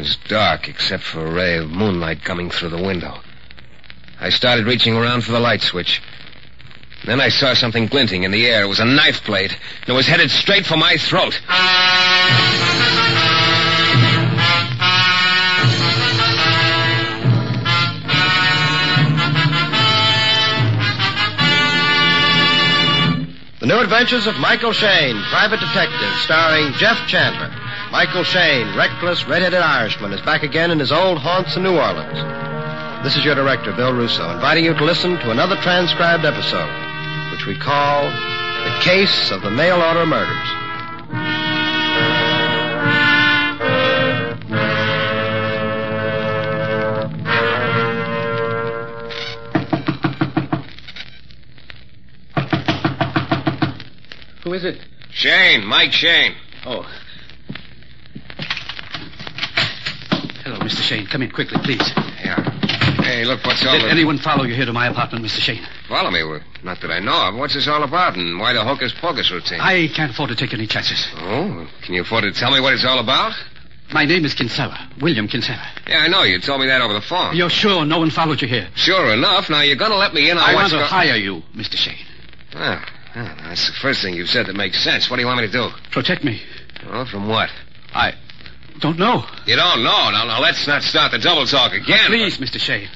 was dark except for a ray of moonlight coming through the window. I started reaching around for the light switch. Then I saw something glinting in the air. It was a knife blade, and it was headed straight for my throat. The New Adventures of Michael Shayne, Private Detective, starring Jeff Chandler. Michael Shayne, reckless, red-headed Irishman, is back again in his old haunts in New Orleans. This is your director, Bill Russo, inviting you to listen to another transcribed episode, which we call The Case of the Mail Order Murders. Who is it? Shayne, Mike Shayne. Oh. Hello, Mr. Shayne. Come in quickly, please. Yeah. Hey, look, what's all Did anyone follow you here to my apartment, Mr. Shayne? Follow me? Well, not that I know of. What's this all about, and why the hocus-pocus routine? I can't afford to take any chances. Oh? Can you afford to tell me what it's all about? My name is Kinsella, William Kinsella. Yeah, I know. You told me that over the phone. You're sure no one followed you here? Sure enough. Now, you're going to let me in on I want to hire you, Mr. Shayne. Ah, that's the first thing you've said that makes sense. What do you want me to do? Protect me. Well, from what? I don't know. You don't know? Now, let's not start the double talk again. Please, Mr. Shayne.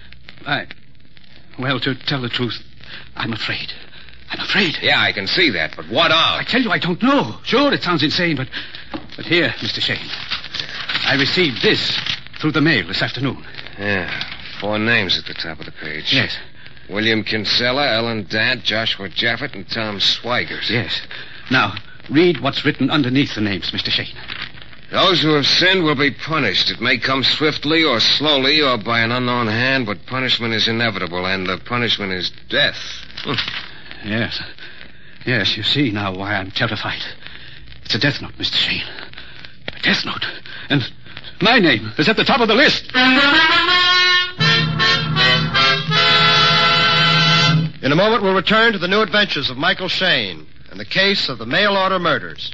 Well, to tell the truth, I'm afraid. I'm afraid. Yeah, I can see that, but what of? I tell you, I don't know. Sure, it sounds insane, but here, Mr. Shayne, I received this through the mail this afternoon. Yeah, 4 names at the top of the page. Yes. William Kinsella, Ellen Dant, Joshua Jaffet, and Tom Swigers. Yes. Now, read what's written underneath the names, Mr. Shayne. Those who have sinned will be punished. It may come swiftly or slowly or by an unknown hand, but punishment is inevitable, and the punishment is death. Yes. Yes, you see now why I'm terrified. It's a death note, Mr. Shayne. A death note. And my name is at the top of the list. In a moment, we'll return to the New Adventures of Michael Shayne and the case of the mail order murders.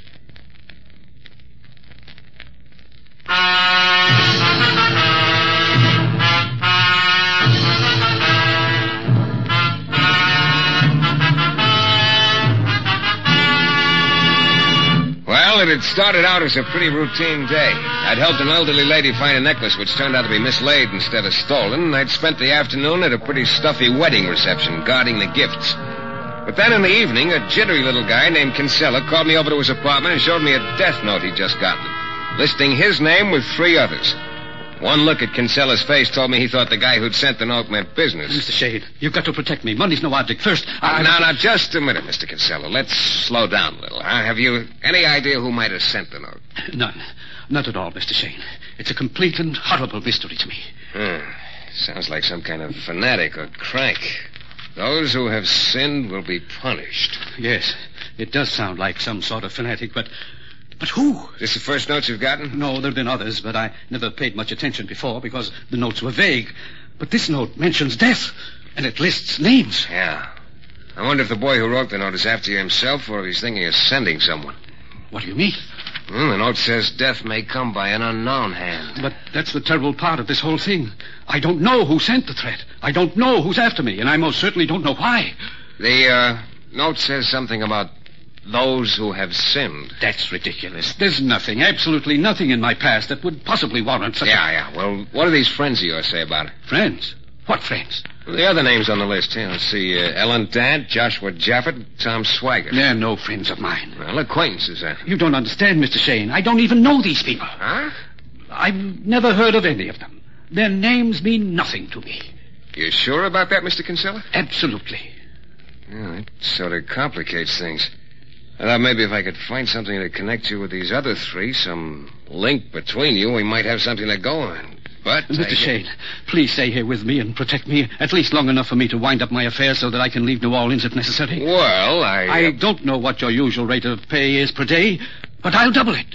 Well, it had started out as a pretty routine day. I'd helped an elderly lady find a necklace which turned out to be mislaid instead of stolen, and I'd spent the afternoon at a pretty stuffy wedding reception guarding the gifts. But then in the evening, a jittery little guy named Kinsella called me over to his apartment and showed me a death note he'd just gotten, listing his name with 3 others. One look at Kinsella's face told me he thought the guy who'd sent the note meant business. Mr. Shayne, you've got to protect me. Money's no object. First, Now, just a minute, Mr. Kinsella. Let's slow down a little. Have you any idea who might have sent the note? None. Not at all, Mr. Shayne. It's a complete and horrible mystery to me. Sounds like some kind of fanatic or crank. Those who have sinned will be punished. Yes, it does sound like some sort of fanatic, but who? Is this the first notes you've gotten? No, there have been others, but I never paid much attention before because the notes were vague. But this note mentions death, and it lists names. Yeah. I wonder if the boy who wrote the note is after you himself or if he's thinking of sending someone. What do you mean? The note says death may come by an unknown hand. But that's the terrible part of this whole thing. I don't know who sent the threat. I don't know who's after me, and I most certainly don't know why. The note says something about those who have sinned. That's ridiculous. There's nothing, absolutely nothing in my past that would possibly warrant such Yeah. Well, what do these friends of yours say about it? Friends? What friends? Well, the other names on the list here. Let's see. Ellen Dant, Joshua Jaffet, Tom Swigers. They're no friends of mine. Well, acquaintances, then. You don't understand, Mr. Shayne. I don't even know these people. Huh? I've never heard of any of them. Their names mean nothing to me. You sure about that, Mr. Kinsella? Absolutely. Yeah, that sort of complicates things. I thought maybe if I could find something to connect you with these other 3, some link between you, we might have something to go on. But Mr. Shayne, please stay here with me and protect me, at least long enough for me to wind up my affairs so that I can leave New Orleans if necessary. Well, I don't know what your usual rate of pay is per day, but I'll double it.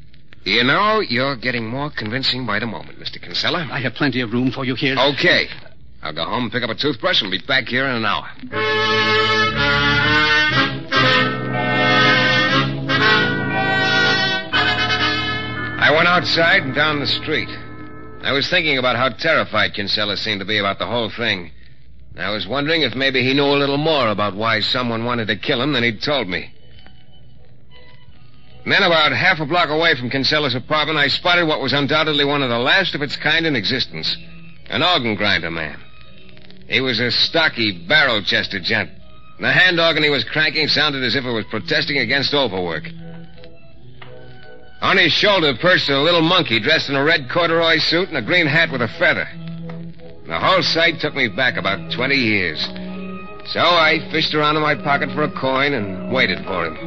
You know, you're getting more convincing by the moment, Mr. Kinsella. I have plenty of room for you here. Okay. I'll go home and pick up a toothbrush and be back here in an hour. I went outside and down the street. I was thinking about how terrified Kinsella seemed to be about the whole thing. I was wondering if maybe he knew a little more about why someone wanted to kill him than he'd told me. And then about half a block away from Kinsella's apartment, I spotted what was undoubtedly one of the last of its kind in existence. An organ grinder man. He was a stocky, barrel-chested gent. The hand organ he was cranking sounded as if it was protesting against overwork. On his shoulder perched a little monkey dressed in a red corduroy suit and a green hat with a feather. The whole sight took me back about 20 years. So I fished around in my pocket for a coin and waited for him.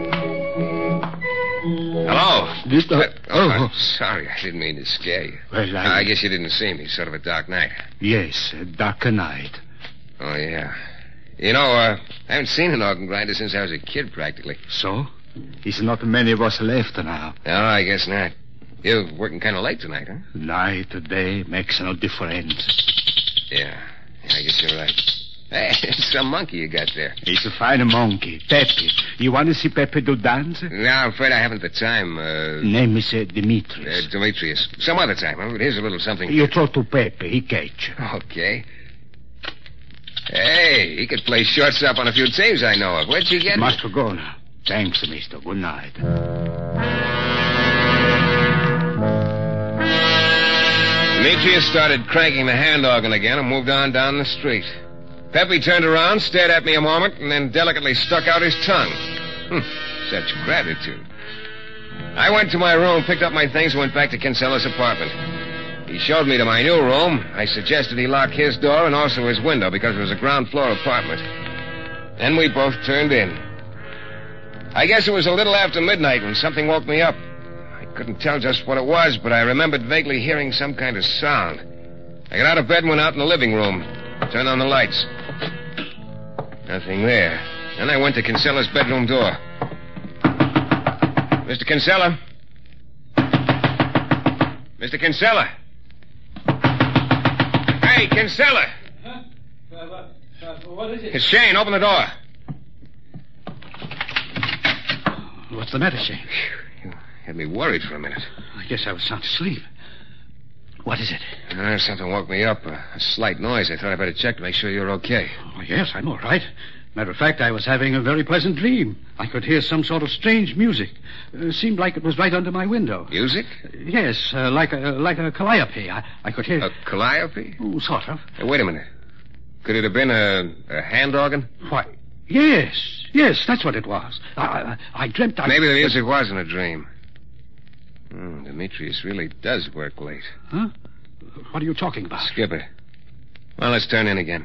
Hello? I'm sorry. I didn't mean to scare you. Well, I guess you didn't see me. Sort of a dark night. Yes, a dark night. Oh, yeah. You know, I haven't seen an organ grinder since I was a kid, practically. So? It's not many of us left now. No, I guess not. You're working kind of late tonight, huh? Night, day, makes no difference. Yeah, I guess you're right. Hey, it's some monkey you got there. It's a fine monkey, Pepe. You want to see Pepe do dance? No, I'm afraid I haven't the time. Name is Demetrius. Demetrius. Some other time. Huh? Here's a little something. You throw to Pepe, he catch. Okay. Hey, he could play shortstop on a few teams I know of. Where'd you get Must go now. Thanks, mister. Good night. Demetrius started cranking the hand organ again and moved on down the street. Pepe turned around, stared at me a moment, and then delicately stuck out his tongue. Such gratitude. I went to my room, picked up my things, and went back to Kinsella's apartment. He showed me to my new room. I suggested he lock his door and also his window because it was a ground floor apartment. Then we both turned in. I guess it was a little after midnight when something woke me up. I couldn't tell just what it was, but I remembered vaguely hearing some kind of sound. I got out of bed and went out in the living room. Turned on the lights. Nothing there. Then I went to Kinsella's bedroom door. Mr. Kinsella? Mr. Kinsella? Hey, Kinsella! Huh? What is it? It's Shane. Open the door. What's the matter, Shane? You had me worried for a minute. I guess I was sound asleep. What is it? Something woke me up. A slight noise. I thought I'd better check to make sure you're okay. Oh, yes, I'm all right. Matter of fact, I was having a very pleasant dream. I could hear some sort of strange music. Seemed like it was right under my window. Music? Yes, like a calliope. I could hear... A calliope? Oh, sort of. Hey, wait a minute. Could it have been a hand organ? Why, yes, that's what it was. I dreamt I... Maybe the music wasn't a dream. Demetrius really does work late. Huh? What are you talking about? Skip it. Well, let's turn in again.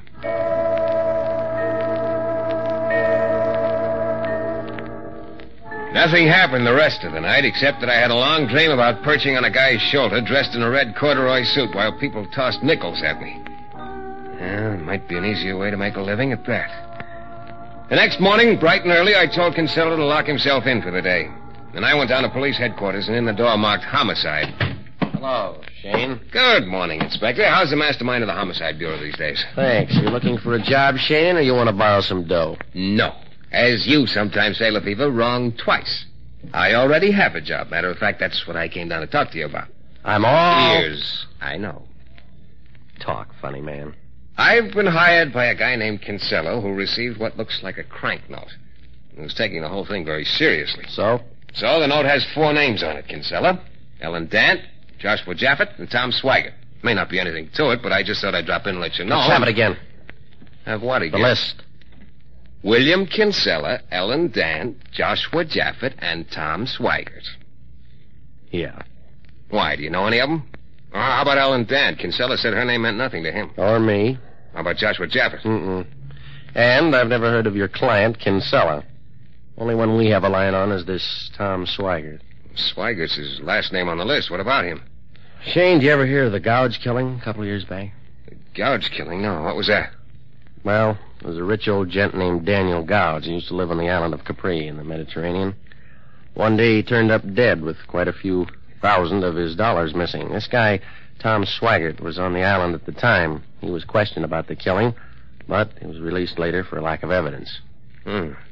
Nothing happened the rest of the night, except that I had a long dream about perching on a guy's shoulder dressed in a red corduroy suit while people tossed nickels at me. Well, it might be an easier way to make a living at that. The next morning, bright and early, I told Kinsella to lock himself in for the day. Then I went down to police headquarters, and in the door marked homicide. Hello, Shane. Good morning, Inspector. How's the mastermind of the Homicide Bureau these days? Thanks. You looking for a job, Shane, or you want to borrow some dough? No. As you sometimes say, Lefevre, wrong twice. I already have a job. Matter of fact, that's what I came down to talk to you about. I'm all... Ears. I know. Talk, funny man. I've been hired by a guy named Kinsella who received what looks like a crank note. He was taking the whole thing very seriously. So? So the note has 4 names on it, Kinsella. Ellen Dant, Joshua Jaffett, and Tom Swigert. May not be anything to it, but I just thought I'd drop in and let you know. Let's have it again. Have what again? The list. William Kinsella, Ellen Dant, Joshua Jaffett, and Tom Swigert. Yeah. Why, do you know any of them? How about Ellen Dant? Kinsella said her name meant nothing to him. Or me. How about Joshua Jaffett? Mm-mm. And I've never heard of your client, Kinsella. Only one we have a line on is this Tom Swigert. Swigert's his last name on the list. What about him? Shane, did you ever hear of the Gouge killing a couple of years back? The Gouge killing? No. What was that? Well, there was a rich old gent named Daniel Gouge. He used to live on the island of Capri in the Mediterranean. One day he turned up dead with quite a few thousand of his dollars missing. This guy, Tom Swigert, was on the island at the time. He was questioned about the killing, but he was released later for lack of evidence.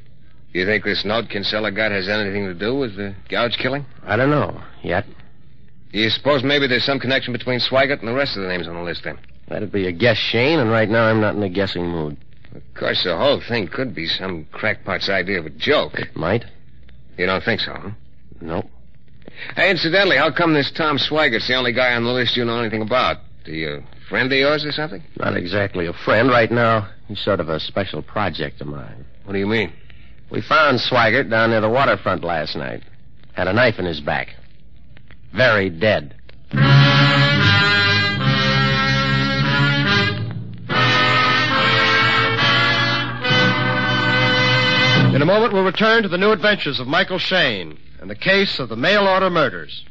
You think this note Kinsella got has anything to do with the Gouge killing? I don't know, yet. You suppose maybe there's some connection between Swigert and the rest of the names on the list, then? That'd be a guess, Shane, and right now I'm not in a guessing mood. Of course, the whole thing could be some crackpot's idea of a joke. It might. You don't think so, huh? No. Hey, incidentally, how come this Tom Swigert's the only guy on the list you know anything about? Is he a friend of yours or something? Not exactly a friend. Right now, he's sort of a special project of mine. What do you mean? We found Swigert down near the waterfront last night. Had a knife in his back. Very dead. In a moment, we'll return to the new adventures of Michael Shayne and the case of the mail-order murders.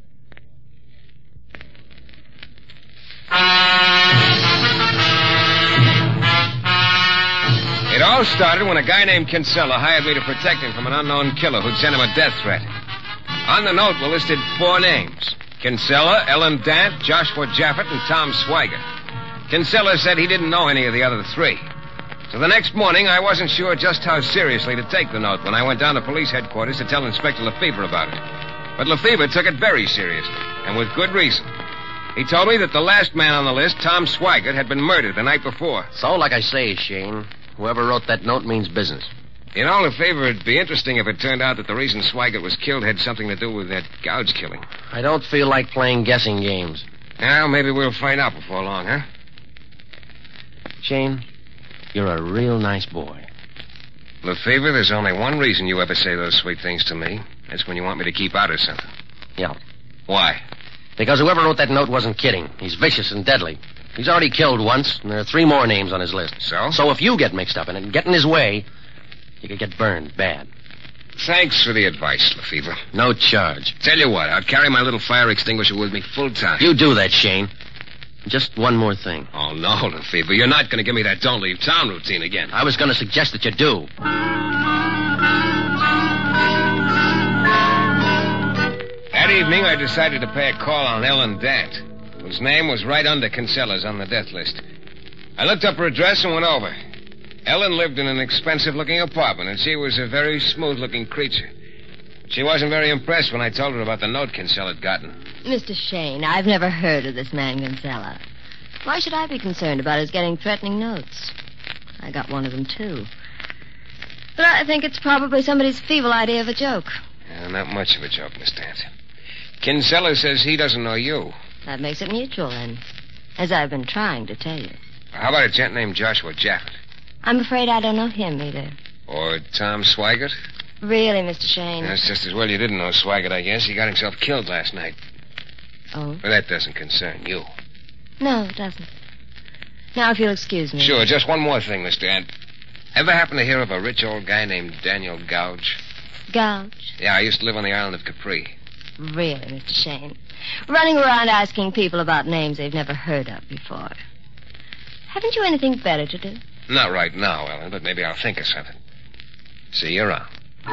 It all started when a guy named Kinsella hired me to protect him from an unknown killer who'd sent him a death threat. On the note were listed 4 names: Kinsella, Ellen Dant, Joshua Jaffet, and Tom Swigert. Kinsella said he didn't know any of the other 3. So the next morning, I wasn't sure just how seriously to take the note when I went down to police headquarters to tell Inspector Lefebvre about it. But Lefebvre took it very seriously, and with good reason. He told me that the last man on the list, Tom Swigert, had been murdered the night before. So, like I say, Shane, whoever wrote that note means business. You know, Lefebvre, it'd be interesting if it turned out that the reason Swigert was killed had something to do with that Gouge killing. I don't feel like playing guessing games. Well, maybe we'll find out before long, huh? Shane, you're a real nice boy. Lefebvre, there's only one reason you ever say those sweet things to me. That's when you want me to keep out of something. Yeah. Why? Because whoever wrote that note wasn't kidding. He's vicious and deadly. He's already killed once, and there are 3 more names on his list. So? So if you get mixed up in it and get in his way, you could get burned bad. Thanks for the advice, Lefebvre. No charge. Tell you what, I'll carry my little fire extinguisher with me full time. You do that, Shane. Just one more thing. Oh, no, Lefebvre. You're not going to give me that don't leave town routine again. I was going to suggest that you do. That evening, I decided to pay a call on Ellen Dant, whose name was right under Kinsella's on the death list. I looked up her address and went over. Ellen lived in an expensive-looking apartment, and she was a very smooth-looking creature. She wasn't very impressed when I told her about the note Kinsella had gotten. Mr. Shayne, I've never heard of this man Kinsella. Why should I be concerned about his getting threatening notes? I got one of them, too. But I think it's probably somebody's feeble idea of a joke. Not much of a joke, Miss Dant. Kinsella says he doesn't know you. That makes it mutual, then, as I've been trying to tell you. How about a gent named Joshua Jaffet? I'm afraid I don't know him either. Or Tom Swigert? Really, Mr. Shayne? That's just as well you didn't know Swigert, I guess. He got himself killed last night. Oh? But that doesn't concern you. No, it doesn't. Now, if you'll excuse me. Sure, just one more thing, Miss Dant. Ever happen to hear of a rich old guy named Daniel Gouge? Gouge? Yeah, I used to live on the island of Capri. Really, Mr. Shayne? Running around asking people about names they've never heard of before. Haven't you anything better to do? Not right now, Ellen, but maybe I'll think of something. See you around.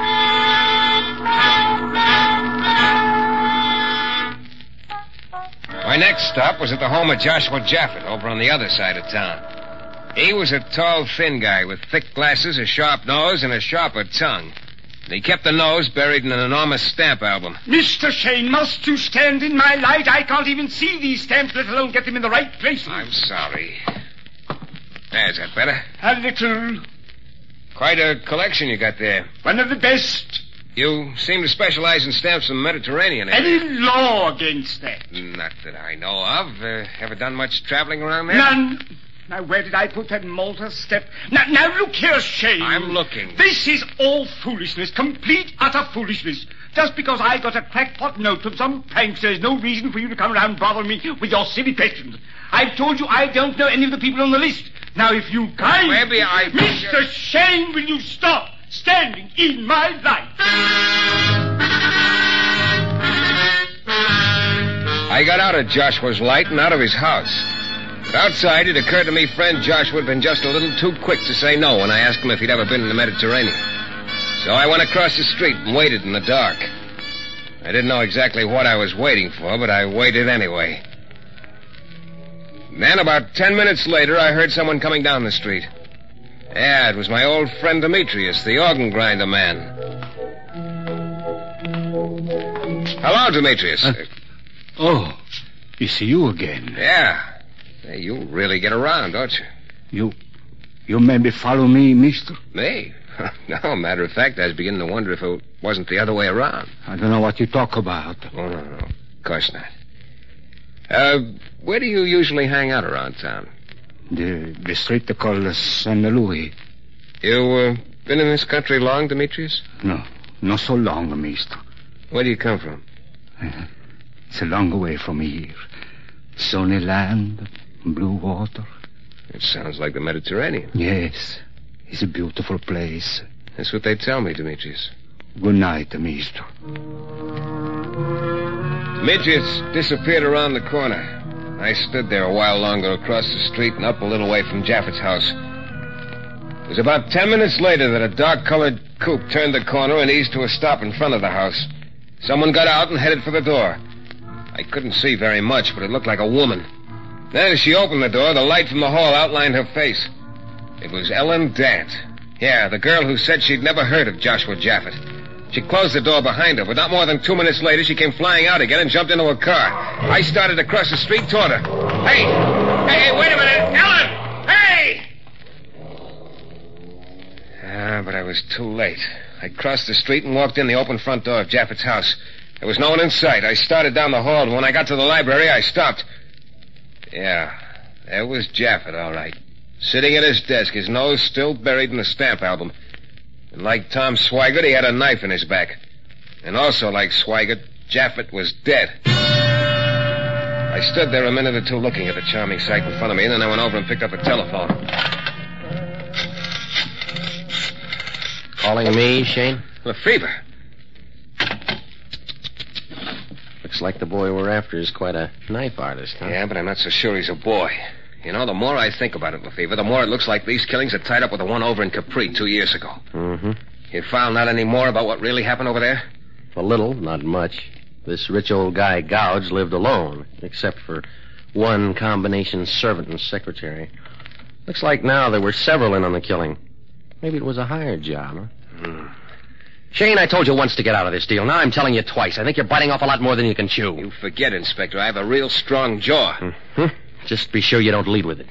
My next stop was at the home of Joshua Jaffet, over on the other side of town. He was a tall, thin guy with thick glasses, a sharp nose, and a sharper tongue. And he kept the nose buried in an enormous stamp album. Mr. Shayne, must you stand in my light? I can't even see these stamps, let alone get them in the right place. I'm sorry. Is that better? A little. Quite a collection you got there. One of the best. You seem to specialize in stamps from the Mediterranean area. Any law against that? Not that I know of. Ever done much traveling around there? None. Now, where did I put that Malta step? Now, look here, Shayne. I'm looking. This is all foolishness. Complete, utter foolishness. Just because I got a crackpot note from some pranks, there's no reason for you to come around bothering me with your silly questions. I've told you I don't know any of the people on the list. Now, if you kind... Maybe I... Mr. Shayne, will you stop standing in my light? I got out of Joshua's light and out of his house. But outside, it occurred to me friend Joshua had been just a little too quick to say no when I asked him if he'd ever been in the Mediterranean. So I went across the street and waited in the dark. I didn't know exactly what I was waiting for, but I waited anyway. Then, about 10 minutes later, I heard someone coming down the street. Yeah, it was my old friend Demetrius, the organ grinder man. Hello, Demetrius. Oh, it's you again. Yeah. Hey, you really get around, don't you? You maybe follow me, mister? Me? No, matter of fact, I was beginning to wonder if it wasn't the other way around. I don't know what you talk about. Oh, no. Of course not. Where do you usually hang out around town? The street they call St. Louis. You, been in this country long, Demetrius? No, not so long, mister. Where do you come from? It's a long way from here. Sunny land, blue water. It sounds like the Mediterranean. Yes, it's a beautiful place. That's what they tell me, Demetrius. Good night, mister. Demetrius disappeared around the corner. I stood there a while longer across the street and up a little way from Jaffett's house. It was about 10 minutes later that a dark-colored coupe turned the corner and eased to a stop in front of the house. Someone got out and headed for the door. I couldn't see very much, but it looked like a woman. Then as she opened the door, the light from the hall outlined her face. It was Ellen Dant. Yeah, the girl who said she'd never heard of Joshua Jaffett. She closed the door behind her, but not more than 2 minutes later, she came flying out again and jumped into a car. I started across the street toward her. Hey, wait a minute! Ellen! Hey! But I was too late. I crossed the street and walked in the open front door of Jaffett's house. There was no one in sight. I started down the hall, and when I got to the library, I stopped. Yeah, there was Jaffett, all right. Sitting at his desk, his nose still buried in the stamp album. And like Tom Swigert, he had a knife in his back. And also like Swigert, Jaffett was dead. I stood there a minute or two looking at the charming sight in front of me, and then I went over and picked up a telephone. Calling me, Shane? Lefevre. Looks like the boy we're after is quite a knife artist, huh? Yeah, but I'm not so sure he's a boy. You know, the more I think about it, Lefevre, the more it looks like these killings are tied up with the one over in Capri 2 years ago. Mm-hmm. You found out any more about what really happened over there? A little, not much. This rich old guy, Gouge, lived alone, except for one combination servant and secretary. Looks like now there were several in on the killing. Maybe it was a hired job, huh? Shane, I told you once to get out of this deal. Now I'm telling you twice. I think you're biting off a lot more than you can chew. You forget, Inspector. I have a real strong jaw. Mm-hmm. Just be sure you don't lead with it.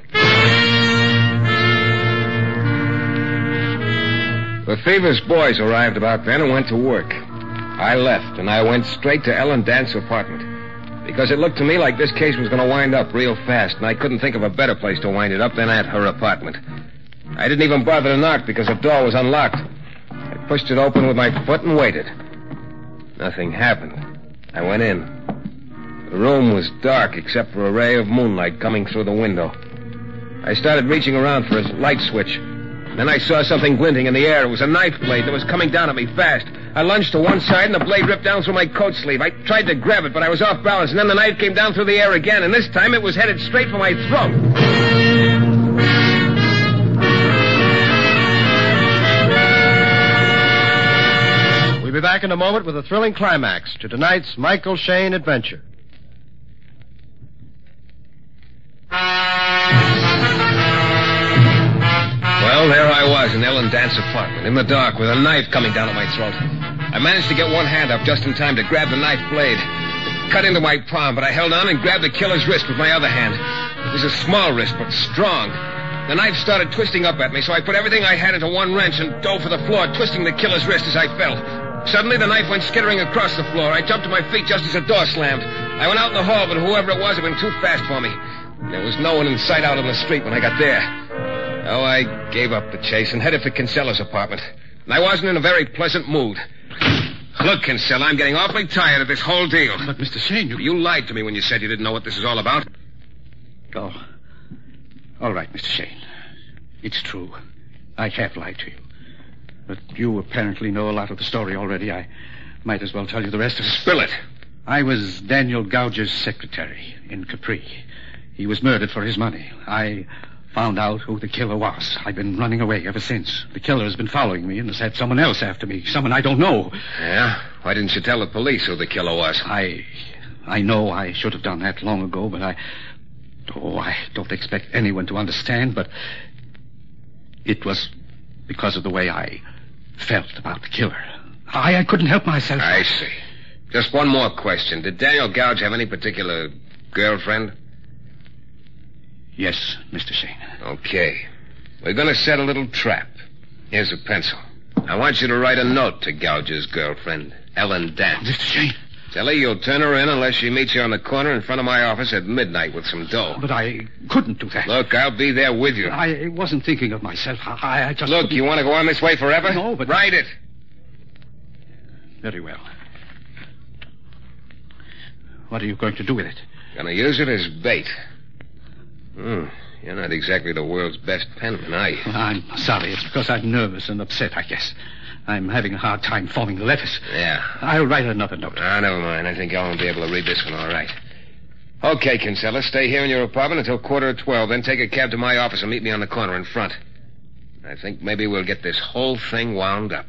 Lefevre's boys arrived about then and went to work. I left, and I went straight to Ellen Dant's apartment. Because it looked to me like this case was going to wind up real fast, and I couldn't think of a better place to wind it up than at her apartment. I didn't even bother to knock because the door was unlocked. I pushed it open with my foot and waited. Nothing happened. I went in. The room was dark except for a ray of moonlight coming through the window. I started reaching around for a light switch. Then I saw something glinting in the air. It was a knife blade that was coming down at me fast. I lunged to one side, and the blade ripped down through my coat sleeve. I tried to grab it, but I was off balance, and then the knife came down through the air again, and this time it was headed straight for my throat. We'll be back in a moment with a thrilling climax to tonight's Michael Shayne adventure. Well, there I was in Ellen Dant's apartment, in the dark, with a knife coming down at my throat. I managed to get one hand up just in time to grab the knife blade. It cut into my palm, but I held on and grabbed the killer's wrist with my other hand. It was a small wrist, but strong. The knife started twisting up at me, so I put everything I had into one wrench and dove for the floor, twisting the killer's wrist as I fell. Suddenly, the knife went skittering across the floor. I jumped to my feet just as the door slammed. I went out in the hall, but whoever it was had been too fast for me. There was no one in sight out on the street when I got there. Oh, I gave up the chase and headed for Kinsella's apartment. And I wasn't in a very pleasant mood. Look, Kinsella, I'm getting awfully tired of this whole deal. But, Mr. Shayne, You lied to me when you said you didn't know what this is all about. Oh. All right, Mr. Shayne. It's true. I have lied to you. But you apparently know a lot of the story already. I might as well tell you the rest of it. Spill it. I was Daniel Gouge's secretary in Capri. He was murdered for his money. I found out who the killer was. I've been running away ever since. The killer has been following me and has had someone else after me. Someone I don't know. Yeah? Why didn't you tell the police who the killer was? I know I should have done that long ago, but I don't expect anyone to understand, but it was because of the way I felt about the killer. I couldn't help myself. I see. Just one more question. Did Daniel Gouge have any particular girlfriend? Yes, Mr. Shane. Okay. We're going to set a little trap. Here's a pencil. I want you to write a note to Gouge's girlfriend, Ellen Dance. Mr. Shane. Tell her you'll turn her in unless she meets you on the corner in front of my office at midnight with some dough. But I couldn't do that. Look, I'll be there with you. I wasn't thinking of myself. I just... Look, you want to go on this way forever? No, but... Write it. Very well. What are you going to do with it? Gonna use it as bait. You're not exactly the world's best penman, are you? Well, I'm sorry. It's because I'm nervous and upset, I guess. I'm having a hard time forming the letters. Yeah. I'll write another note. Never mind. I think Ellen will be able to read this one all right. Okay, Kinsella, stay here in your apartment until 11:15, then take a cab to my office and meet me on the corner in front. I think maybe we'll get this whole thing wound up.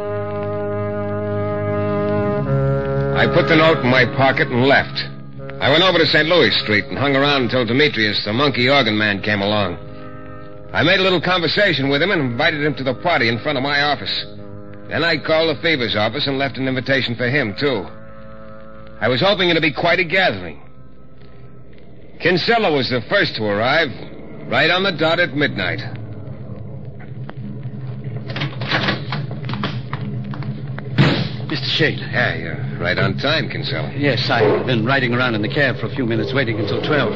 I put the note in my pocket and left. I went over to St. Louis Street and hung around until Demetrius, the monkey organ man, came along. I made a little conversation with him and invited him to the party in front of my office. Then I called Lefebvre's office and left an invitation for him, too. I was hoping it'd be quite a gathering. Kinsella was the first to arrive, right on the dot at midnight. Mr. Shane. Yeah, you're right on time, Kinsella. Yes, I've been riding around in the cab for a few minutes, waiting until 12.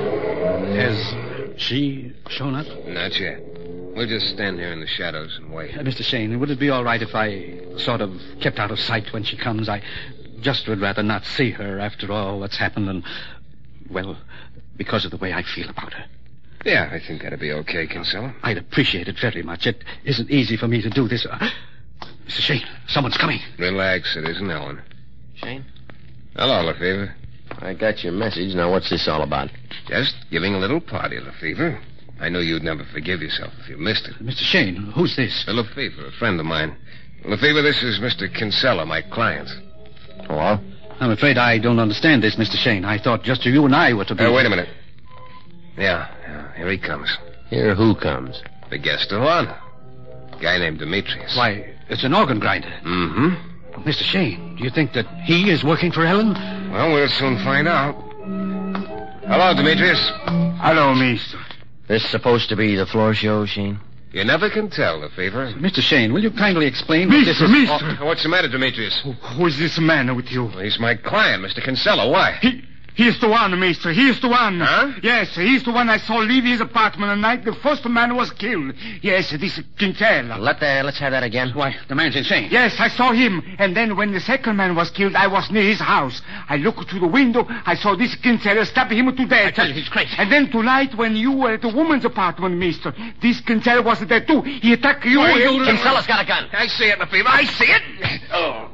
Has she shown up? Not yet. We'll just stand here in the shadows and wait. Mr. Shane, would it be all right if I sort of kept out of sight when she comes? I just would rather not see her after all that's happened and, well, because of the way I feel about her. Yeah, I think that'd be okay, Kinsella. I'd appreciate it very much. It isn't easy for me to do this. Mr. Shane, someone's coming. Relax, it isn't Ellen. Shane? Hello, Lefebvre. I got your message. Now, what's this all about? Just giving a little party, Lefebvre. I knew you'd never forgive yourself if you missed it. Mr. Shane, who's this? Lefebvre, a friend of mine. Lefebvre, this is Mr. Kinsella, my client. Hello? I'm afraid I don't understand this, Mr. Shane. I thought just you and I were to be... Wait a minute. Yeah, here he comes. Here who comes? The guest of honor. Guy named Demetrius. Why, it's an organ grinder. Mm-hmm. Mr. Shane, do you think that he is working for Ellen? Well, we'll soon find out. Hello, Demetrius. Hello, mister. This supposed to be the floor show, Shane? You never can tell, Lefebvre. Mr. Shane, will you kindly explain what this is... Mister. Oh, what's the matter, Demetrius? Who is this man with you? Well, he's my client, Mr. Kinsella. Why? He is the one, mister. He is the one. Huh? Yes, he's the one I saw leave his apartment the night the first man was killed. Yes, this Kinsella. Let's have that again. Why, the man's insane. Yes, I saw him. And then when the second man was killed, I was near his house. I looked through the window. I saw this Kinsella stab him to death. I tell you, he's crazy. And then tonight, when you were at the woman's apartment, mister, this Kinsella was there too. He attacked you. Kinsella's got a gun. I see it, Lefebvre. I see it. Oh.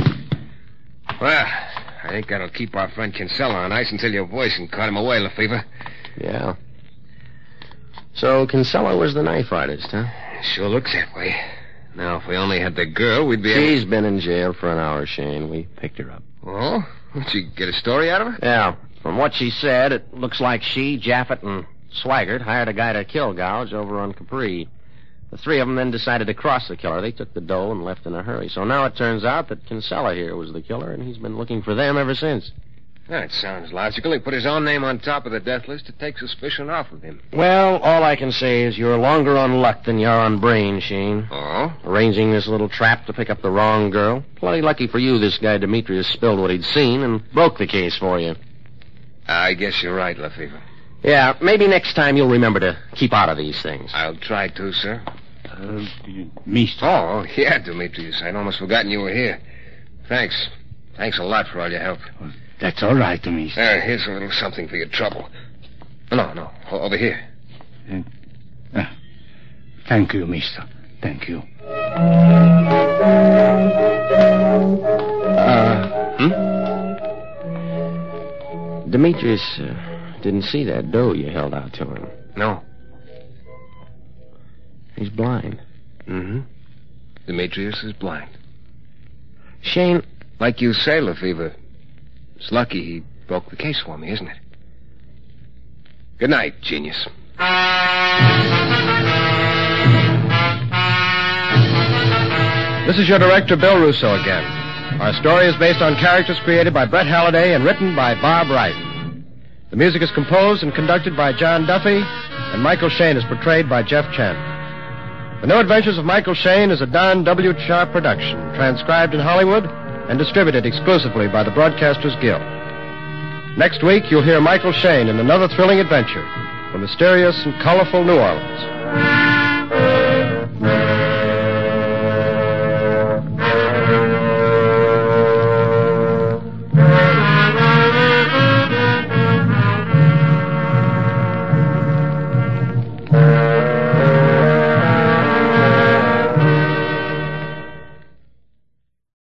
Well, I think that'll keep our friend Kinsella on ice until your voice and caught him away, Lefebvre. Yeah. So Kinsella was the knife artist, huh? Sure looks that way. Now, if we only had the girl, we'd be able... She's been in jail for an hour, Shane. We picked her up. Oh? Did you get a story out of her? Yeah. From what she said, it looks like she, Jaffet, and Swaggart hired a guy to kill Gouge over on Capri. The three of them then decided to cross the killer. They took the dough and left in a hurry. So now it turns out that Kinsella here was the killer, and he's been looking for them ever since. That sounds logical. He put his own name on top of the death list to take suspicion off of him. Well, all I can say is you're longer on luck than you're on brain, Shane. Oh? Arranging this little trap to pick up the wrong girl. Plenty lucky for you this guy Demetrius spilled what he'd seen and broke the case for you. I guess you're right, Lefebvre. Yeah, maybe next time you'll remember to keep out of these things. I'll try to, sir. Mister. Oh, yeah, Demetrius. I'd almost forgotten you were here. Thanks. Thanks a lot for all your help. That's all right, mister. Here's a little something for your trouble. No. Over here. Thank you, mister. Thank you. Demetrius didn't see that dough you held out to him. No. He's blind. Mm-hmm. Demetrius is blind. Shane... Like you say, Lefebvre, it's lucky he broke the case for me, isn't it? Good night, genius. This is your director, Bill Russo, again. Our story is based on characters created by Brett Halliday and written by Bob Wright. The music is composed and conducted by John Duffy, and Michael Shayne is portrayed by Jeff Chandler. The New Adventures of Michael Shayne is a Don W. Sharp production, transcribed in Hollywood and distributed exclusively by the Broadcasters Guild. Next week, you'll hear Michael Shayne in another thrilling adventure from mysterious and colorful New Orleans.